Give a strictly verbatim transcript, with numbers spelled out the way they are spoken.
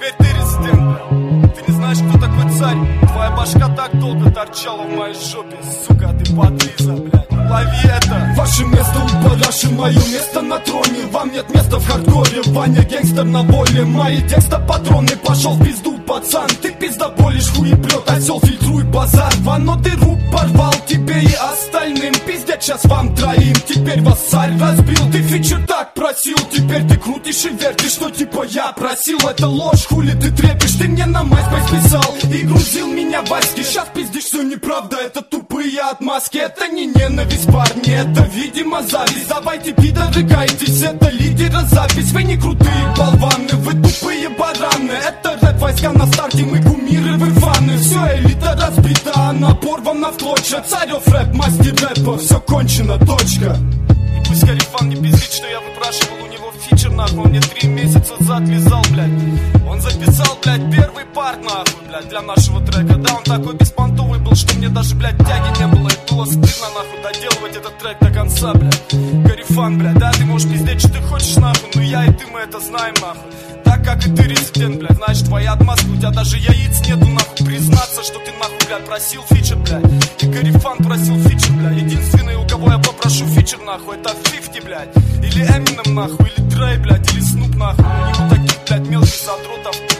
теперь ты резидент, блядь. Ты не знаешь, кто такой царь. Твоя башка так долго торчала в моей жопе. Сука, ты подлиза, блядь. Лови это. Ваше место у параши, мое место на троне. Вам нет места в хардкоре, Ваня гангстер на воле. Мои текста патроны, пошел в пизду, пацан. Ты пиздоболишь, хуеплет, осел, фильтруй базар. Вано ты рук порвал тебе и остальным. Пиздец сейчас вам троим, теперь вас царь разбил. Ты фичер так просил, теперь ты крутишь и вертишь, что типа я просил. Это ложь, хули ты трепишь, ты мне на MySpace писал и грузил меня в аськи. Сейчас пиздишь, все неправда, это тупые отмазки. Это не ненависть, парни, это видимо зависть. Давайте пидоры кайтесь, это лидера запись. Вы не крутые болваны, вы тупые бараны. Это рэп войска на старте, мы кумиры, вы фаны. Все, элита разбита, она порвана в клочья. Царев рэп, мастер рэпа, все кончено, точка. И пусть Карифан не пиздит, что я выпрашивал у него фичер, нахуй. Он мне три месяца зад лизал, блядь. Он записал, блядь, первый парт, нахуй, блядь, для нашего трека. Да, он такой беспонтовый был, что мне даже, блядь, тяги не было. И было стыдно, нахуй, доделывать этот трек до конца, блядь. Карифан, блядь, да, ты можешь пиздеть, что ты хочешь, нахуй. Но я и ты, мы это знаем, нахуй. Так как и ты резидент, блядь, значит, твоя отмазка. У тебя даже яиц нету, нахуй, признаться, что ты, нахуй, блядь, просил фичер, блядь. И Карифан просил фичер, блядь. Единственный, у кого я попрошу фичер, нахуй, это фифти, блядь. Или Эминем, нахуй, или Дрей, блядь, или Снуп, нахуй. У него таких, блядь, мелких задротов